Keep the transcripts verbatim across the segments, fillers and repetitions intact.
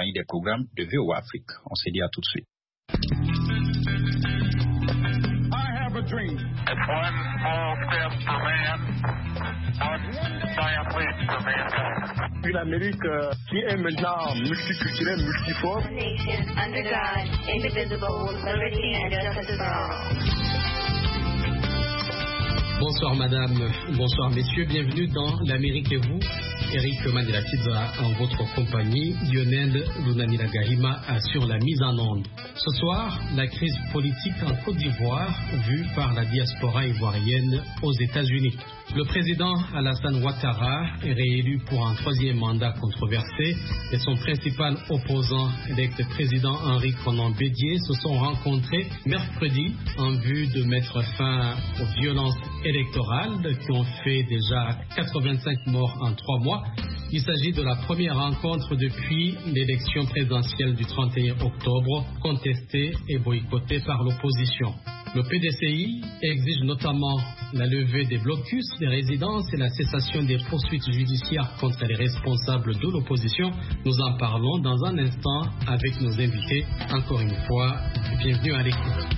compagnie des programmes de V O A Afrique. On se dit à tout de suite. A dream. It's one small step for man, one giant leap for mankind. Une Amérique euh, qui est maintenant multiculturelle, multiforme. Nation under God, indivisible, with liberty and justice for all. Bonsoir madame, bonsoir messieurs, bienvenue dans l'Amérique et vous. Eric Mandela-Tidza en votre compagnie, Lionel Lunamila-Gahima assure la mise en onde. Ce soir, la crise politique en Côte d'Ivoire vue par la diaspora ivoirienne aux États-Unis. Le président Alassane Ouattara est réélu pour un troisième mandat controversé et son principal opposant, l'ex-président Henri Konan Bédié, se sont rencontrés mercredi en vue de mettre fin aux violences électorales qui ont fait déjà quatre-vingt-cinq morts en trois mois. Il s'agit de la première rencontre depuis l'élection présidentielle du trente et un octobre, contestée et boycottée par l'opposition. Le P D C I exige notamment la levée des blocus des résidences et la cessation des poursuites judiciaires contre les responsables de l'opposition. Nous en parlons dans un instant avec nos invités. Encore une fois, bienvenue à l'écoute.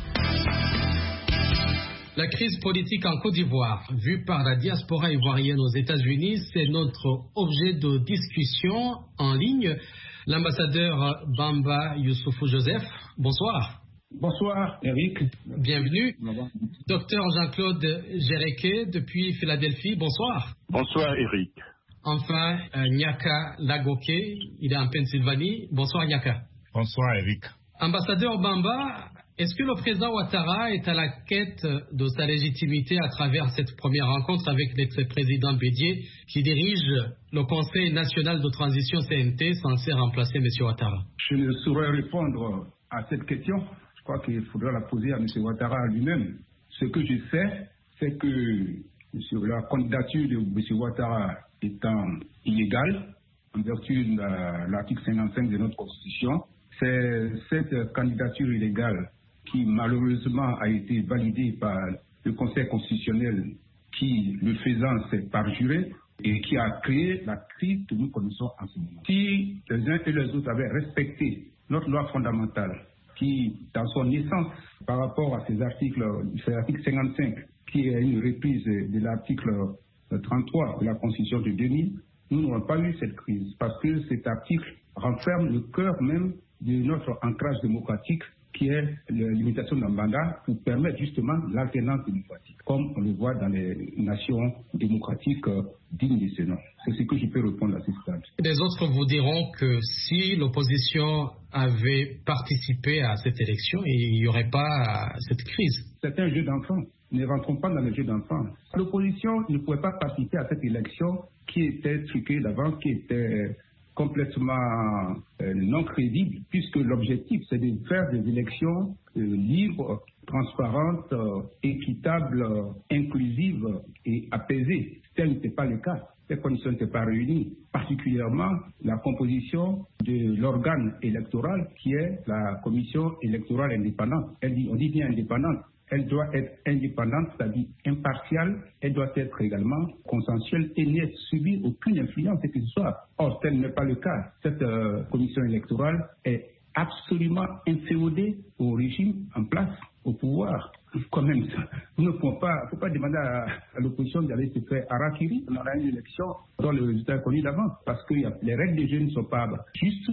La crise politique en Côte d'Ivoire, vue par la diaspora ivoirienne aux États-Unis, c'est notre objet de discussion en ligne. L'ambassadeur Bamba Youssoufou Joseph, bonsoir. Bonsoir Eric. Bienvenue. Docteur Jean-Claude Géréquet depuis Philadelphie, bonsoir. Bonsoir Eric. Enfin, euh, Nyaka Lagoke, il est en Pennsylvanie. Bonsoir Nyaka. Bonsoir Eric. Ambassadeur Bamba, est-ce que le président Ouattara est à la quête de sa légitimité à travers cette première rencontre avec l'ex-président Bédié qui dirige le Conseil national de transition C N T censé remplacer M. Ouattara? Je ne saurais répondre à cette question. Je crois qu'il faudra la poser à M. Ouattara lui-même. Ce que je sais, c'est que sur la candidature de M. Ouattara étant illégale, en vertu de l'article cinquante-cinq de notre Constitution, c'est cette candidature illégale qui malheureusement a été validée par le Conseil constitutionnel qui, le faisant, s'est parjuré et qui a créé la crise que nous connaissons en ce moment. Si les uns et les autres avaient respecté notre loi fondamentale, qui, dans son essence, par rapport à ces articles, c'est l'article cinquante-cinq, qui est une reprise de l'article trente-trois de la Constitution de deux mille, nous n'aurons pas eu cette crise, parce que cet article renferme le cœur même de notre ancrage démocratique, qui est la limitation d'un mandat pour permettre justement l'alternance démocratique, comme on le voit dans les nations démocratiques dignes de ce nom. C'est ce que je peux répondre à ce stade. Les autres vous diront que si l'opposition avait participé à cette élection, il n'y aurait pas cette crise. C'est un jeu d'enfant. Ne rentrons pas dans le jeu d'enfant. L'opposition ne pouvait pas participer à cette élection qui était truquée d'avant, qui était complètement euh, non crédible, puisque l'objectif c'est de faire des élections euh, libres, transparentes, euh, équitables, euh, inclusives et apaisées. Tel n'était pas le cas. Les conditions n'étaient pas réunies, particulièrement la composition de l'organe électoral qui est la commission électorale indépendante. Elle dit, on dit bien indépendante. Elle doit être indépendante, c'est-à-dire impartiale. Elle doit être également consensuelle et ne subir aucune influence que ce soit. Or, tel n'est pas le cas. Cette euh, commission électorale est absolument inféodée au régime en place, au pouvoir. Quand même, nous ne pouvons pas, faut pas demander à, à l'opposition d'aller se faire harakiri. On aura une élection dont le résultat est connu d'avance, parce que y a, les règles du jeu ne sont pas justes.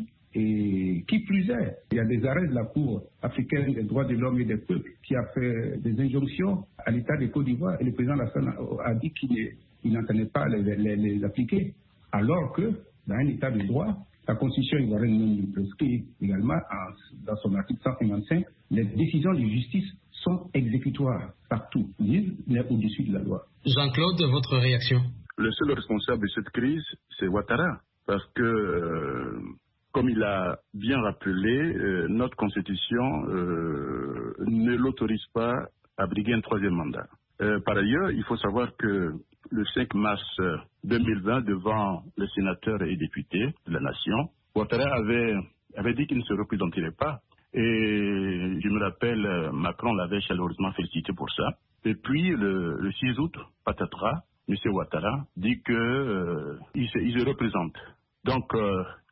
Et qui plus est, il y a des arrêts de la Cour africaine des droits de l'homme et des peuples qui a fait des injonctions à l'État de Côte d'Ivoire et le président Alassane a dit qu'il n'entendait pas les, les, les appliquer. Alors que, dans un État de droit, la Constitution ivoirienne prescrit également, en, dans son article cent cinquante-cinq, les décisions de justice sont exécutoires partout, nul n'est au-dessus de la loi. Jean-Claude, votre réaction? Le seul responsable de cette crise, c'est Ouattara, parce que... Euh, Comme il a bien rappelé, euh, notre Constitution euh, ne l'autorise pas à briguer un troisième mandat. Euh, par ailleurs, il faut savoir que le cinq mars deux mille vingt, devant les sénateurs et députés de la nation, Ouattara avait, avait dit qu'il ne se représenterait pas. Et je me rappelle, Macron l'avait chaleureusement félicité pour ça. Et puis, le, le six août, patatras, M. Ouattara dit qu'il euh, se, il se représente. Donc, euh,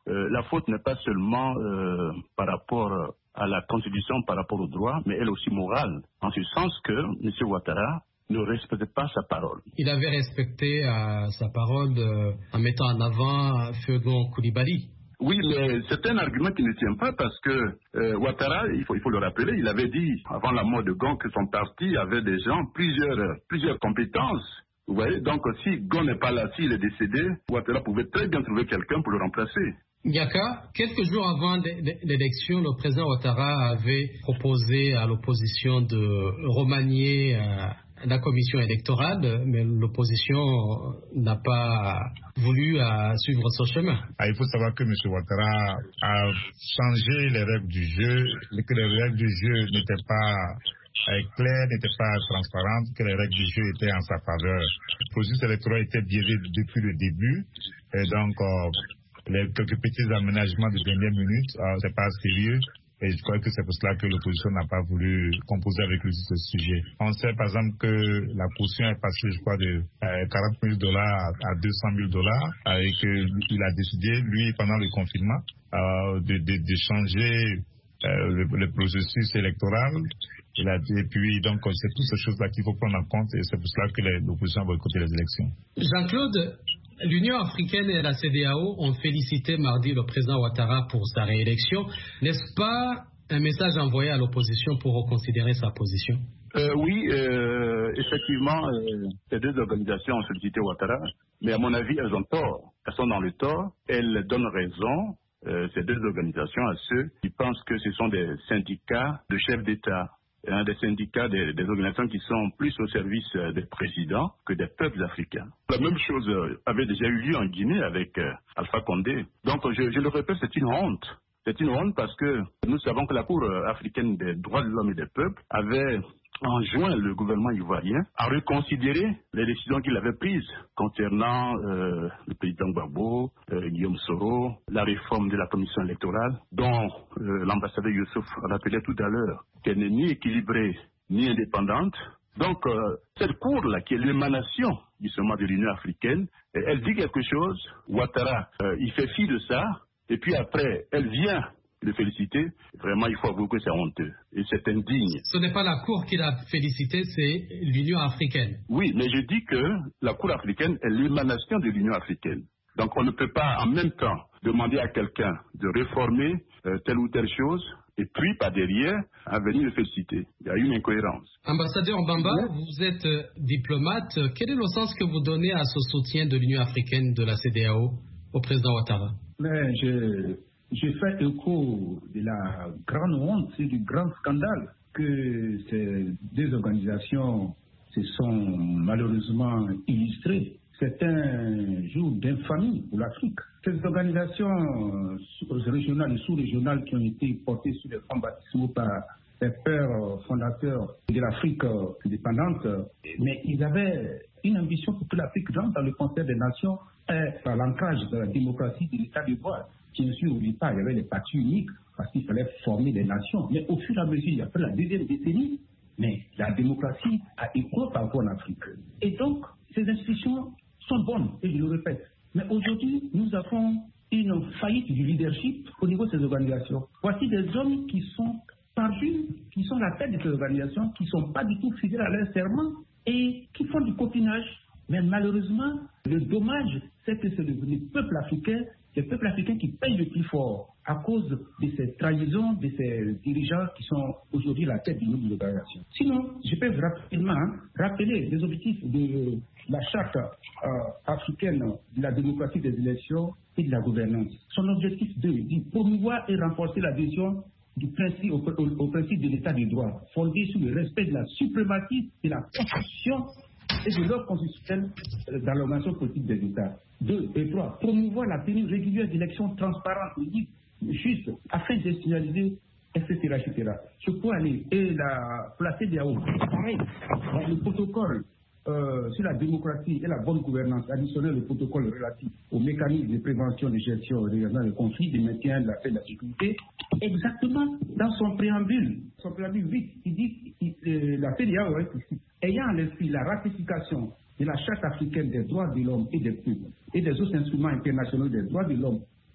euh, la faute n'est pas seulement euh, par rapport à la Constitution, par rapport au droit, mais elle est aussi morale, en ce sens que M. Ouattara ne respecte pas sa parole. Il avait respecté euh, sa parole euh, en mettant en avant Faidherbe Coulibaly. Oui, mais c'est un argument qui ne tient pas parce que euh, Ouattara, il faut, il faut le rappeler, il avait dit avant la mort de Gon que son parti avait des gens, plusieurs, plusieurs compétences. Vous voyez, donc si Gon n'est pas là, s'il est décédé, Ouattara pouvait très bien trouver quelqu'un pour le remplacer. Yaka, quelques jours avant l'élection, le président Ouattara avait proposé à l'opposition de remanier euh, la commission électorale, mais l'opposition n'a pas voulu euh, suivre ce chemin. Ah, il faut savoir que M. Ouattara a changé les règles du jeu, que les règles du jeu n'étaient pas euh, claires, n'étaient pas transparentes, que les règles du jeu étaient en sa faveur. Le processus électoral était biaisé depuis le début, et donc euh, les quelques petits aménagements de dernière minute, euh, c'est pas sérieux. Et je crois que c'est pour cela que l'opposition n'a pas voulu composer avec lui sur ce sujet. On sait par exemple que la caution est passée, je crois, de euh, quarante mille dollars à deux cent mille dollars euh, et qu'il a décidé, lui, pendant le confinement, euh, de, de, de changer euh, le, le processus électoral. Il a dit, et puis, donc, c'est toutes ces choses-là qu'il faut prendre en compte et c'est pour cela que les, l'opposition a boycotté les élections. Jean-Claude, l'Union africaine et la C D A O ont félicité mardi le président Ouattara pour sa réélection. N'est-ce pas un message envoyé à l'opposition pour reconsidérer sa position? euh, Oui, euh, effectivement, euh, ces deux organisations ont sollicité Ouattara, mais à mon avis, elles ont tort. Elles sont dans le tort. Elles donnent raison, euh, ces deux organisations, à ceux qui pensent que ce sont des syndicats de chefs d'État. Hein, des syndicats, des, des organisations qui sont plus au service euh, des présidents que des peuples africains. La même chose euh, avait déjà eu lieu en Guinée avec euh, Alpha Condé. Donc, je, je le répète, c'est une honte. C'est une honte parce que nous savons que la Cour euh, africaine des droits de l'homme et des peuples avait enjoint le gouvernement ivoirien à reconsidérer les décisions qu'il avait prises concernant euh, le président Gbagbo, euh, Guillaume Soro, la réforme de la commission électorale, dont euh, l'ambassadeur Youssouf rappelait tout à l'heure qu'elle n'est ni équilibrée ni indépendante. Donc, euh, cette cour-là, qui est l'émanation justement de l'Union africaine, elle dit quelque chose, Ouattara, euh, il fait fi de ça, et puis après, elle vient le féliciter. Vraiment, il faut avouer que c'est honteux et c'est indigne. Ce n'est pas la Cour qui l'a félicité, c'est l'Union africaine. Oui, mais je dis que la Cour africaine est l'émanation de l'Union africaine. Donc on ne peut pas en même temps demander à quelqu'un de réformer euh, telle ou telle chose et puis par derrière à venir le féliciter. Il y a une incohérence. Ambassadeur Mbamba, oui. Vous êtes euh, diplomate. Quel est le sens que vous donnez à ce soutien de l'Union africaine, de la C D A O, au président Ouattara? Mais je... Je fais écho de la grande honte et du grand scandale que ces deux organisations se sont malheureusement illustrées. C'est un jour d'infamie pour l'Afrique. Ces organisations régionales et sous-régionales qui ont été portées sur les fonds baptismaux par les pères fondateurs de l'Afrique indépendante, mais ils avaient une ambition pour que l'Afrique rentre dans le concert des nations et par l'ancrage de la démocratie de l'État de droit. Bien sûr, au départ, il y avait les partis uniques parce qu'il fallait former des nations. Mais au fur et à mesure, après la deuxième décennie, mais la démocratie a éclos parfois en Afrique. Et donc, ces institutions sont bonnes, et je le répète. Mais aujourd'hui, nous avons une faillite du leadership au niveau de ces organisations. Voici des hommes qui sont perdus, qui sont à la tête de ces organisations, qui ne sont pas du tout fidèles à leur serment et qui font du copinage. Mais malheureusement, le dommage, c'est que c'est le, le peuple africain, c'est le peuple africain qui paye le plus fort à cause de ces trahisons, de ces dirigeants qui sont aujourd'hui à la tête de nos organisations. Sinon, je peux rapidement hein, rappeler les objectifs de la charte euh, africaine de la démocratie des élections et de la gouvernance. Son objectif deux dit promouvoir et renforcer l'adhésion du principe, au, au, au principe de l'état de droit, fondé sur le respect de la suprématie de la Constitution et de l'ordre constitutionnel dans l'organisation politique des États. Deux et trois, promouvoir la tenue régulière d'élections transparentes, libres, justes, afin de signaliser, et cetera, et cetera. Je peux aller et la placer des hauts. Pareil, dans le protocole euh, sur la démocratie et la bonne gouvernance, additionner le protocole relatif aux mécanismes de prévention, de gestion et de conflits, de maintien de la paix et de la sécurité, exactement dans son préambule. Son préambule huit, il dit que euh, la C D A O, ayant à l'esprit la ratification de la Charte africaine des droits de l'homme et des peuples et des autres instruments internationaux des droits de l'homme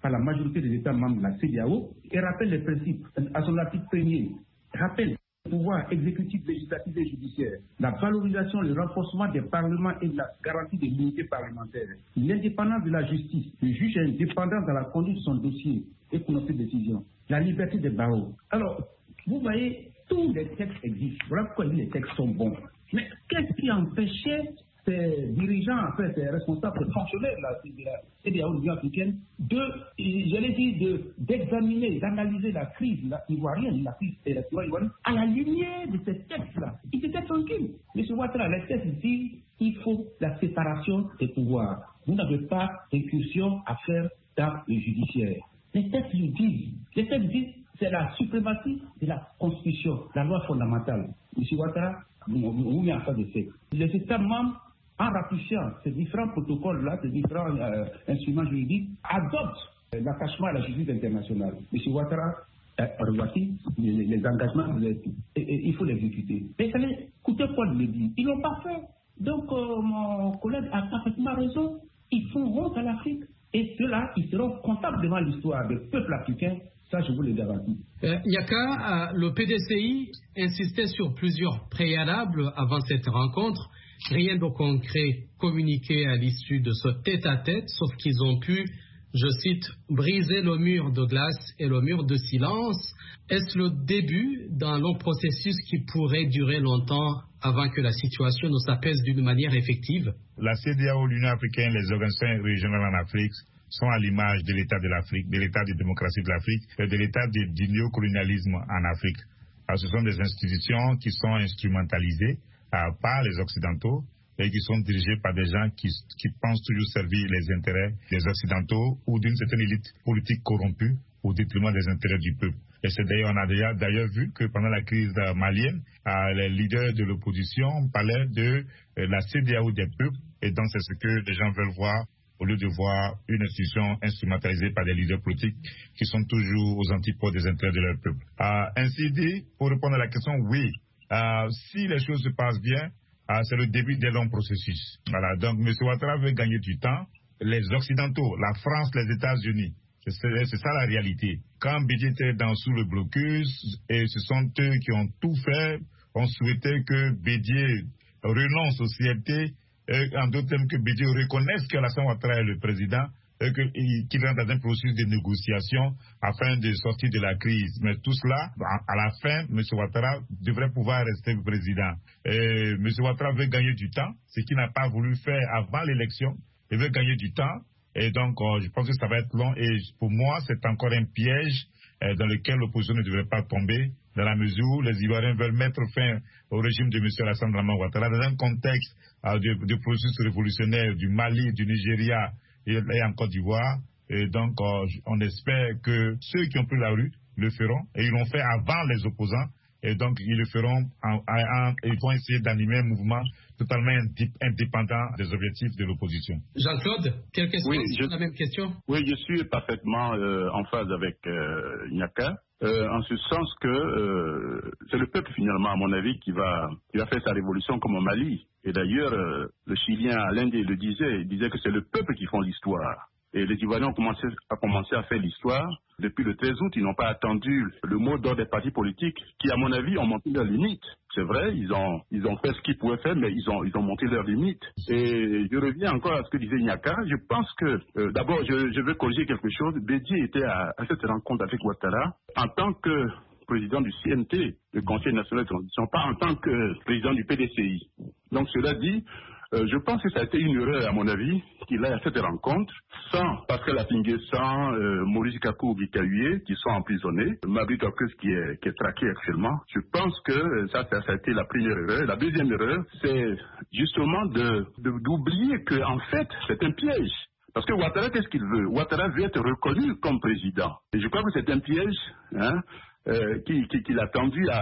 par la majorité des États membres de la C E D E A O et rappelle les principes à son article premier. Rappelle le pouvoir exécutif, législatif et judiciaire, la valorisation et le renforcement des parlements et de la garantie de l'unité parlementaire, l'indépendance de la justice, le juge est indépendant dans la conduite de son dossier et prononcer des décisions, la liberté des barreaux. Alors, vous voyez, tous les textes existent. Voilà pourquoi les textes sont bons. Mais qu'est-ce qui empêchait ces dirigeants, en fait, ces responsables, ces fonctionnaires de la C E D E A O de l'Union africaine, de, j'allais dire, de, d'examiner, d'analyser la crise la ivoirienne, la crise électorale ivoirienne, à la lumière de ces textes-là. Ils étaient tranquilles. M. Ouattara, les textes disent il faut la séparation des pouvoirs. Vous n'avez pas d'incursion à faire dans le judiciaire. Les textes le disent. Les textes disent c'est la suprématie de la Constitution, la loi fondamentale. M. Ouattara, vous met en face de fait. Les États membres, en ratifiant ces différents protocoles-là, ces différents euh, instruments juridiques, adoptent euh, l'attachement à la justice internationale. M. Ouattara a revoici les, les engagements, les, et, et, il faut les exécuter. Mais ça allait coûter quoi de le dire? Ils ne l'ont pas fait. Donc, euh, mon collègue a parfaitement raison. Ils font honte à l'Afrique. Et ceux-là, ils seront comptables devant l'histoire des peuples africains. Ça, je vous le garantis. Euh, Yaka, euh, le P D C I insistait sur plusieurs préalables avant cette rencontre. Rien de concret communiqué à l'issue de ce tête-à-tête, sauf qu'ils ont pu, je cite, briser le mur de glace et le mur de silence. Est-ce le début d'un long processus qui pourrait durer longtemps avant que la situation ne s'apaise d'une manière effective? La C E D E A O, l'Union africaine, les organisations régionales en Afrique sont à l'image de l'État de l'Afrique, de l'État de démocratie de l'Afrique et de l'État du néocolonialisme en Afrique. Alors, ce sont des institutions qui sont instrumentalisées euh, par les Occidentaux et qui sont dirigées par des gens qui, qui pensent toujours servir les intérêts des Occidentaux ou d'une certaine élite politique corrompue au détriment des intérêts du peuple. Et c'est d'ailleurs, on a déjà d'ailleurs vu que pendant la crise malienne, euh, les leaders de l'opposition parlaient de euh, la C E D E A O des peuples, et donc c'est ce que les gens veulent voir, au lieu de voir une institution instrumentalisée par des leaders politiques qui sont toujours aux antipodes des intérêts de leur peuple. Euh, ainsi dit, pour répondre à la question, oui, euh, si les choses se passent bien, euh, c'est le début d'un long processus. Voilà, donc M. Ouattara veut gagner du temps. Les Occidentaux, la France, les États-Unis, c'est, c'est ça la réalité. Quand Bédié était dans, sous le blocus, et ce sont eux qui ont tout fait, on souhaitait que Bédié renonce aux C L T, et en d'autres termes que Bédié reconnaisse qu'Alassane Ouattara est le président, et qu'il rentre dans un processus de négociation afin de sortir de la crise. Mais tout cela, à la fin, M. Ouattara devrait pouvoir rester président. Et M. Ouattara veut gagner du temps, ce qu'il n'a pas voulu faire avant l'élection. Il veut gagner du temps. Et donc, euh, je pense que ça va être long. Et pour moi, c'est encore un piège euh, dans lequel l'opposition ne devrait pas tomber, dans la mesure où les Ivoiriens veulent mettre fin au régime de M. Alassane Ouattara dans un contexte euh, de, de processus révolutionnaire du Mali, du Nigeria et, et en Côte d'Ivoire. Et donc, euh, on espère que ceux qui ont pris la rue le feront. Et ils l'ont fait avant les opposants. Et donc, ils le feront, en, en, en, ils vont essayer d'animer un mouvement totalement indépendant des objectifs de l'opposition. Jean-Claude, quelle question? Oui, je, la même question. Oui, je suis parfaitement euh, en phase avec euh, Nyaka, euh, en ce sens que euh, c'est le peuple finalement, à mon avis, qui va, qui va faire sa révolution comme au Mali. Et d'ailleurs, euh, le Chilien Alain le disait, il disait que c'est le peuple qui font l'histoire. Et les Ivoiriens ont commencé, ont commencé à faire l'histoire. Depuis le treize août, ils n'ont pas attendu le mot d'ordre des partis politiques qui, à mon avis, ont monté leurs limites. C'est vrai, ils ont, ils ont fait ce qu'ils pouvaient faire, mais ils ont, ils ont monté leurs limites. Et je reviens encore à ce que disait Nyaka. Je pense que, euh, d'abord, je, je veux corriger quelque chose. Bédié était à, à cette rencontre avec Ouattara en tant que président du C N T, le Conseil national de transition, pas en tant que président du P D C I. Donc, cela dit, Euh, je pense que ça a été une erreur, à mon avis, qu'il ait à cette rencontre, sans Pascal Affingué, sans euh, Maurice Kakou Bikaouye, qui sont emprisonnés, Mabri Tokes qui est, qui est traqué actuellement. Je pense que ça, ça, ça a été la première erreur. La deuxième erreur, c'est justement de, de, d'oublier qu'en fait, c'est un piège. Parce que Ouattara, qu'est-ce qu'il veut? Ouattara veut être reconnu comme président. Et je crois que c'est un piège, hein, Euh, qui, qui, qui l'a tendu à,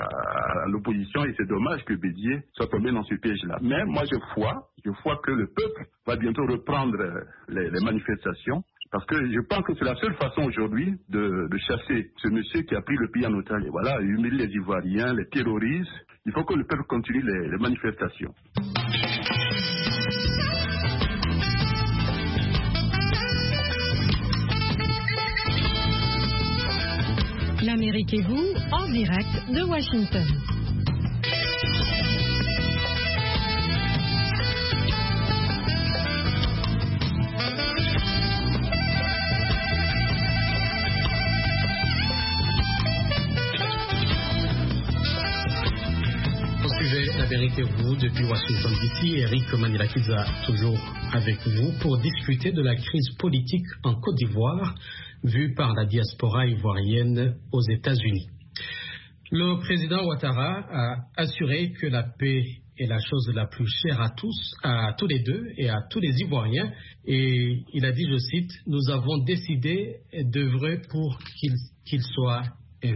à l'opposition, et c'est dommage que Bédié soit tombé dans ce piège-là. Mais moi, je vois, je vois que le peuple va bientôt reprendre les, les manifestations, parce que je pense que c'est la seule façon aujourd'hui de, de chasser ce monsieur qui a pris le pays en otage. Et voilà, il humilie les Ivoiriens, les terrorise. Il faut que le peuple continue les, les manifestations. L'Amérique et vous, en direct de Washington. L'Amérique et vous, depuis Washington D C, Eric Manilakidza toujours avec vous pour discuter de la crise politique en Côte d'Ivoire vue par la diaspora ivoirienne aux États-Unis. Le président Ouattara a assuré que la paix est la chose la plus chère à tous, à tous les deux et à tous les Ivoiriens. Et il a dit, je cite, « Nous avons décidé d'œuvrer pour qu'il qu'il soit ainsi. »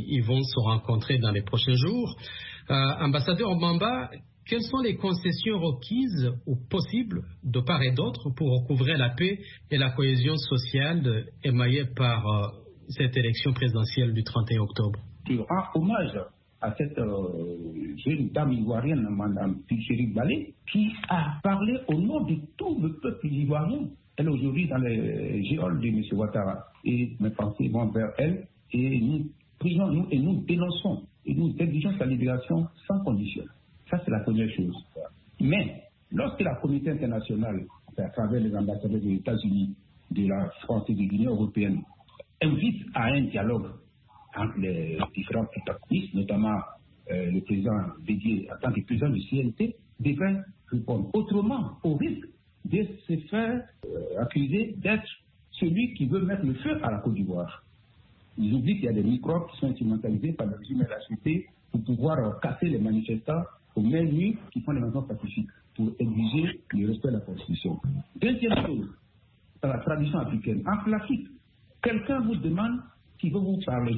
Ils vont se rencontrer dans les prochains jours. Euh, ambassadeur Bamba, quelles sont les concessions requises ou possibles de part et d'autre pour recouvrer la paix et la cohésion sociale émaillée par euh, cette élection présidentielle du trente et un octobre? Je rends hommage à cette euh, jeune dame ivoirienne, Mme Pichéric Balé, qui a parlé au nom de tout le peuple ivoirien. Elle est aujourd'hui dans les géoles de M. Ouattara. Et mes pensées vont vers elle et nous prions, nous, et nous dénonçons. Et nous exigeons sa libération sans condition. Ça, c'est la première chose. Mais, lorsque la communauté internationale, à travers les ambassadeurs des États-Unis, de la France et de l'Union européenne, invite à un dialogue entre les différents protagonistes, notamment euh, le président Bédié, en tant que président du C N T, devrait répondre. Autrement, au risque de se faire euh, accuser d'être celui qui veut mettre le feu à la Côte d'Ivoire. Ils oublient qu'il y a des microbes qui sont instrumentalisés par le régime de la société pour pouvoir euh, casser les manifestants aux mêmes nuits qui font les manifestations pacifiques pour exiger le respect de la Constitution. Deuxième chose, dans la tradition africaine, en l'Afrique, quelqu'un vous demande qui veut vous parler.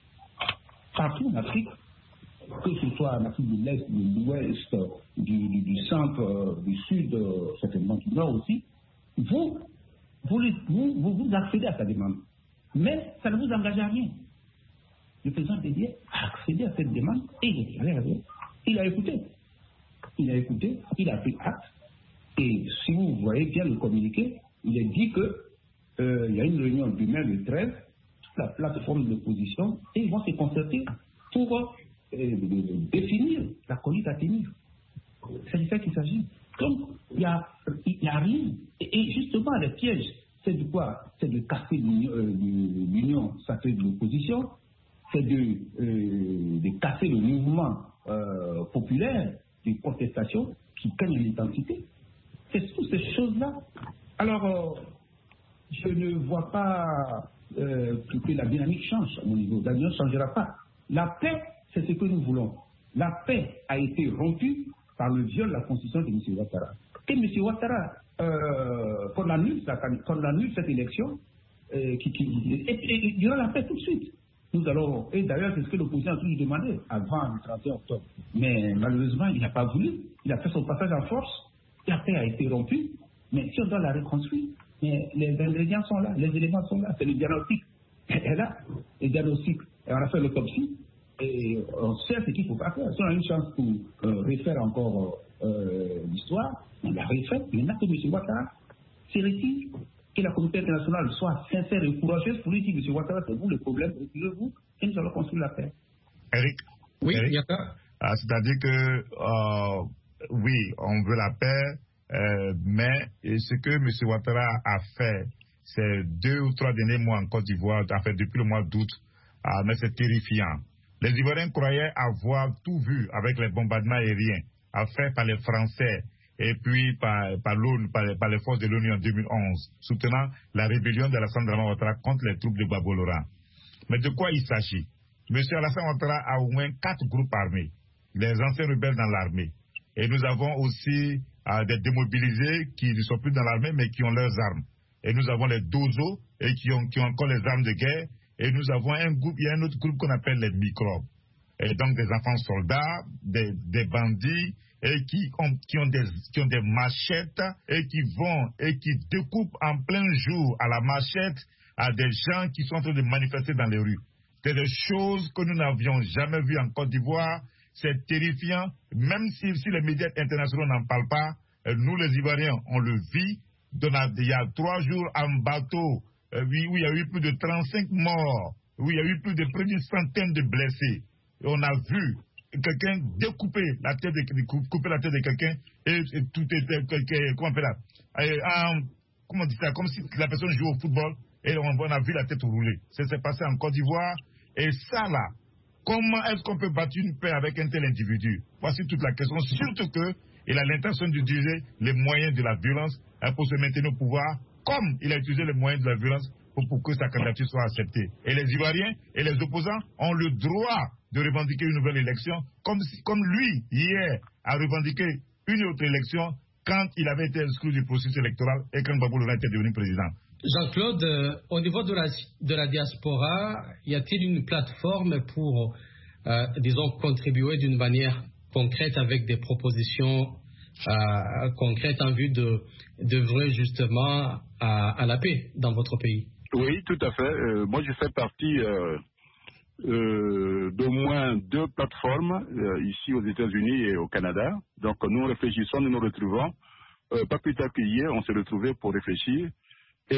Partout en Afrique, que ce soit en Afrique de l'Est, de l'Ouest, du, du, du centre, du Sud, certainement du Nord aussi, vous vous, vous, vous, vous accédez à sa demande. Mais ça ne vous engage à rien. Le président Bédié a accédé à cette demande et il a, il a écouté. Il a écouté, il a pris acte. Et si vous voyez bien le communiqué, il est dit qu'il euh, y a une réunion demain le treize, la plateforme d'opposition, et ils vont se concerter pour euh, définir la conduite à tenir. C'est de ça qu'il s'agit. Donc, il n'y a, y a rien. Et, et justement, les pièges, c'est de quoi? C'est de casser l'union sacrée de l'opposition, c'est de, euh, de casser le mouvement euh, populaire de contestation qui gagne en intensité. C'est toutes ces choses-là. Alors, euh, je ne vois pas euh, que la dynamique change à mon niveau. La dynamique ne changera pas. La paix, c'est ce que nous voulons. La paix a été rompue par le viol de la constitution de M. Ouattara. Et M. Ouattara, euh, qu'on annule, qu'on annule cette élection, euh, qui, qui, et, et, et, durant la paix tout de suite. Nous allons, et d'ailleurs, c'est ce que l'opposition a toujours demandé avant le trente et un octobre. Mais malheureusement, il n'a pas voulu. Il a fait son passage en force. La paix a été rompue. Mais si on doit la reconstruire, mais les ingrédients sont là, les éléments sont là. C'est le diagnostic. Et là, le diagnostic. Et on a fait l'autopsie. Et on sait ce qu'il ne faut pas faire. Si on a une chance pour euh, refaire encore euh, l'histoire, on l'a refait. Maintenant que M. Ouattara, c'est réussi. Que la communauté internationale soit sincère et courageuse pour lui dire, M. Ouattara, c'est vous le problème, reculez-vous, et nous allons construire la paix. Eric, oui, Eric, Yaka. Ah, c'est-à-dire que, euh, oui, on veut la paix, euh, mais ce que M. Ouattara a fait ces deux ou trois derniers mois en Côte d'Ivoire, a fait depuis le mois d'août, ah, mais c'est terrifiant. Les Ivoiriens croyaient avoir tout vu avec les bombardements aériens, faits par les Français, et puis par, par l'ONU, par, par les forces de l'ONU en deux mille onze, soutenant la rébellion de Alassane Dramane Ouattara contre les troupes de Gbagbo Laurent. Mais de quoi il s'agit? M. Alassane Ouattara a au moins quatre groupes armés, les anciens rebelles dans l'armée. Et nous avons aussi euh, des démobilisés qui ne sont plus dans l'armée, mais qui ont leurs armes. Et nous avons les dozos, et qui ont, qui ont encore les armes de guerre. Et nous avons un groupe, il y a un autre groupe qu'on appelle les microbes. Et donc des enfants soldats, des, des bandits, et qui ont, qui, ont des, qui ont des machettes, et qui vont, et qui découpent en plein jour à la machette à des gens qui sont en train de manifester dans les rues. C'est des choses que nous n'avions jamais vues en Côte d'Ivoire. C'est terrifiant, même si, si les médias internationaux n'en parlent pas, nous les Ivoiriens, on le vit. Il y a trois jours en bateau, où il y a eu plus de trente-cinq morts où il y a eu plus de plus d'une centaine de blessés. Et on a vu quelqu'un découper la tête de, couper la tête de quelqu'un et, et tout était, comment on fait là, et, um, comment on dit ça, comme si la personne joue au football et on, on a vu la tête rouler. Ça s'est passé en Côte d'Ivoire et ça là, comment est-ce qu'on peut battre une paix avec un tel individu? Voici toute la question, surtout que il a l'intention d'utiliser les moyens de la violence pour se maintenir au pouvoir, comme il a utilisé les moyens de la violence pour, pour que sa candidature soit acceptée. Et les Ivoiriens et les opposants ont le droit de revendiquer une nouvelle élection, comme, si, comme lui, hier, a revendiqué une autre élection quand il avait été exclu du processus électoral et quand Gbagbo Lora était devenu président. Jean-Claude, euh, au niveau de la, de la diaspora, y a-t-il une plateforme pour, euh, disons, contribuer d'une manière concrète avec des propositions euh, concrètes en vue de d'œuvrer justement à, à la paix dans votre pays? Oui, tout à fait. Euh, moi, je fais partie euh, euh, d'au moins deux plateformes euh, ici aux États-Unis et au Canada. Donc, nous réfléchissons, nous nous retrouvons. Euh, pas plus tard qu'hier, on s'est retrouvés pour réfléchir. Et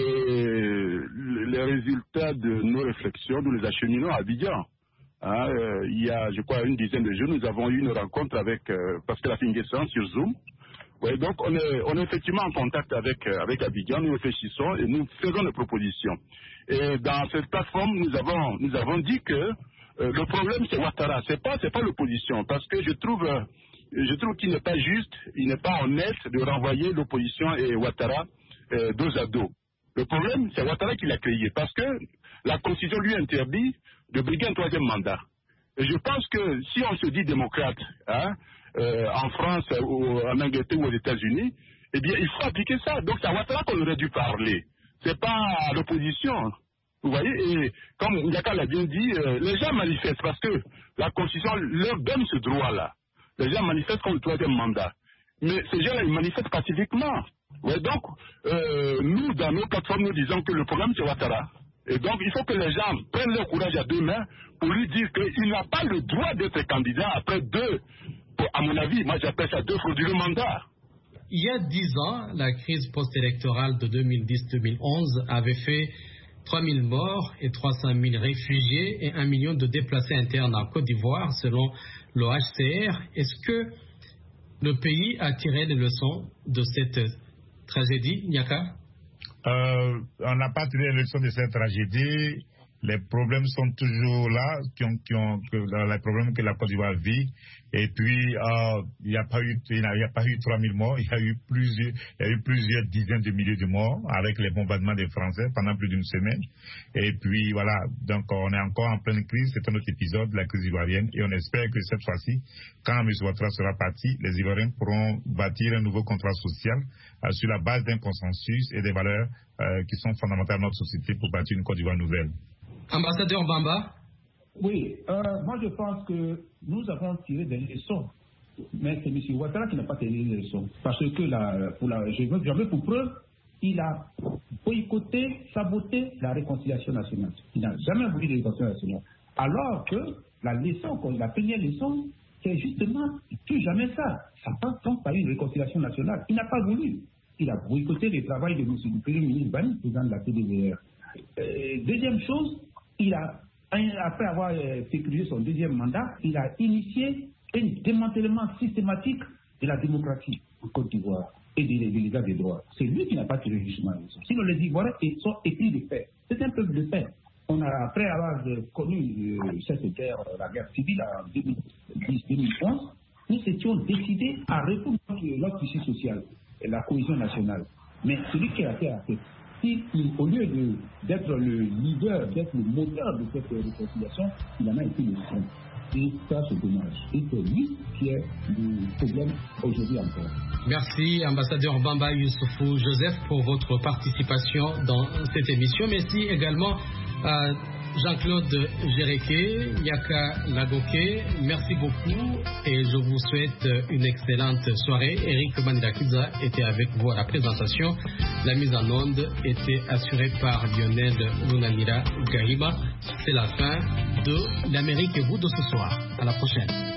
les résultats de nos réflexions, nous les acheminons à Abidjan. Hein, euh, il y a, je crois, une dizaine de jours, nous avons eu une rencontre avec euh, Pascal Affinguessan sur Zoom. Ouais, donc, on est, on est effectivement en contact avec, euh, avec Abidjan, nous réfléchissons et nous faisons des propositions. Et dans cette plateforme, nous avons, nous avons dit que euh, le problème, c'est Ouattara, c'est pas, c'est pas l'opposition, parce que je trouve, euh, je trouve qu'il n'est pas juste, il n'est pas honnête de renvoyer l'opposition et Ouattara euh, dos à dos. Le problème, c'est Ouattara qui l'a créé, parce que la Constitution lui interdit de briguer un troisième mandat. Et je pense que si on se dit démocrate, hein, euh, en France, ou en Angleterre ou aux États-Unis, eh bien, il faut appliquer ça. Donc, c'est à Ouattara qu'on aurait dû parler. C'est pas à l'opposition. Vous voyez, et comme Yaka l'a bien dit, euh, les gens manifestent parce que la Constitution leur donne ce droit-là. Les gens manifestent contre le troisième mandat. Mais ces gens-là, ils manifestent pacifiquement. Ouais, donc, euh, nous, dans nos plateformes, nous disons que le problème, c'est Ouattara. Et donc, il faut que les gens prennent leur courage à deux mains pour lui dire qu'il n'a pas le droit d'être candidat après deux, à mon avis, moi j'appelle ça deux frauduleux mandats. Il y a dix ans, la crise post-électorale de deux mille dix deux mille onze avait fait trois mille morts et trois cent mille réfugiés et un million de déplacés internes en Côte d'Ivoire, selon l'O H C R. Est-ce que le pays a tiré des leçons de cette tragédie, Nyaka? Euh, on n'a pas tiré les leçons de cette tragédie. Les problèmes sont toujours là, qui ont, qui ont, que, les problèmes que la Côte d'Ivoire vit. Et puis, euh, il n'y a pas eu, il n'y a, a pas eu trois mille morts. Il y a eu plusieurs, il y a eu plusieurs dizaines de milliers de morts avec les bombardements des Français pendant plus d'une semaine. Et puis, voilà. Donc, on est encore en pleine crise. C'est un autre épisode de la crise ivoirienne. Et on espère que cette fois-ci, quand M. Ouattara sera parti, les Ivoiriens pourront bâtir un nouveau contrat social euh, sur la base d'un consensus et des valeurs euh, qui sont fondamentales à notre société pour bâtir une Côte d'Ivoire nouvelle. Ambassadeur Bamba. Oui, euh, moi je pense que nous avons tiré des leçons. Mais c'est M. Ouattara qui n'a pas tiré des leçons. Parce que la, pour la, je veux, j'en veux pour preuve, il a boycotté, saboté la réconciliation nationale. Il n'a jamais voulu de réconciliation nationale. Alors que la leçon, la première leçon, c'est justement plus jamais ça. Ça passe donc par une réconciliation nationale. Il n'a pas voulu. Il a boycotté le travail de M. du Premier ministre Bani, président de la T D V R. Euh, deuxième chose, il a, après avoir euh, sécurisé son deuxième mandat, il a initié un démantèlement systématique de la démocratie en Côte d'Ivoire et de l'état des droits. C'est lui qui n'a pas tiré justement les leçons. Sinon, les Ivoiriens sont épris de paix. C'est un peuple de paix. On a, après avoir euh, connu euh, cette guerre, la guerre civile en deux mille dix deux mille onze, nous étions décidés à reformer notre tissu social et la cohésion nationale. Mais celui qui a fait à fait, si, au lieu de, d'être le leader, d'être le moteur de cette réconciliation, il en a été le centre. Et ça, c'est dommage. Et c'est lui qui est le problème aujourd'hui encore. Merci, ambassadeur Bamba Youssoufou Joseph, pour votre participation dans cette émission. Merci également à Jean-Claude Géréké, Yaka Lagoké. Merci beaucoup et je vous souhaite une excellente soirée. Eric Manilakidza était avec vous à la présentation. La mise en onde était assurée par Lionel Lunanira Gahima. C'est la fin de l'Amérique et vous de ce soir. À la prochaine.